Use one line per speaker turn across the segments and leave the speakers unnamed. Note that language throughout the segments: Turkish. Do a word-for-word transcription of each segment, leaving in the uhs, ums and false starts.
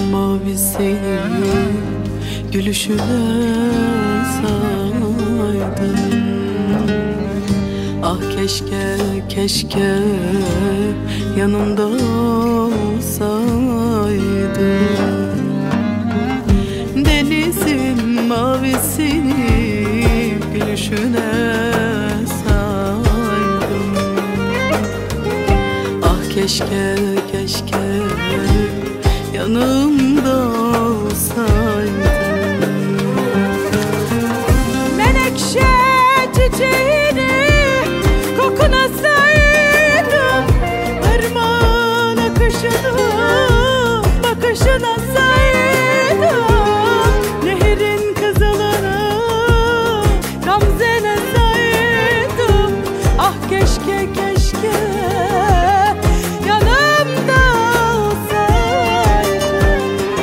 mavisini gülüşüne saydım. Ah keşke, keşke yanımda olsaydın. Denizin mavisini gülüşüne saydım. Ah keşke, keşke yanımda olsaydın.
Menekşe çiçeğini kokuna saydım. Irmağın akışını bakışına saydım. Nehirin kızılını gamzene saydım. Ah keşke, keşke yanımda olsaydın.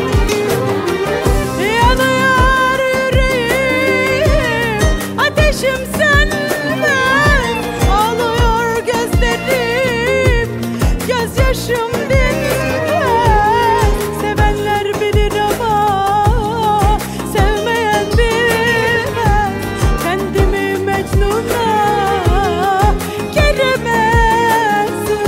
Yanıyor yüreğim, ateşim sönmez. Ağlıyor gözlerim, gözyaşım dinmez. Sevenler bilir ama sevmeyen bilmez. Kendimi Mecnun'a kelimezsin.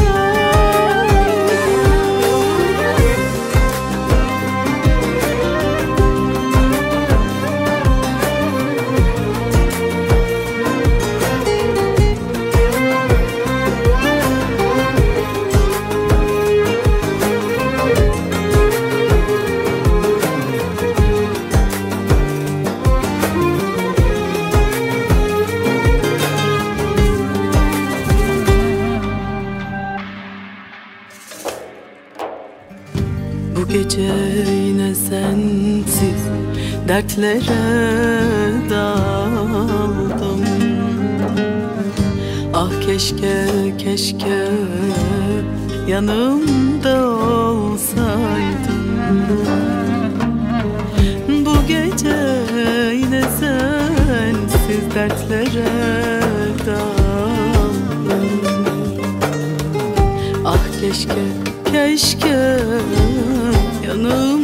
Bu gece yine sensiz dertlere daldım. Ah keşke, keşke yanımda olsaydın. Bu gece yine sensiz dertlere daldım. Ah keşke, keşke yanımda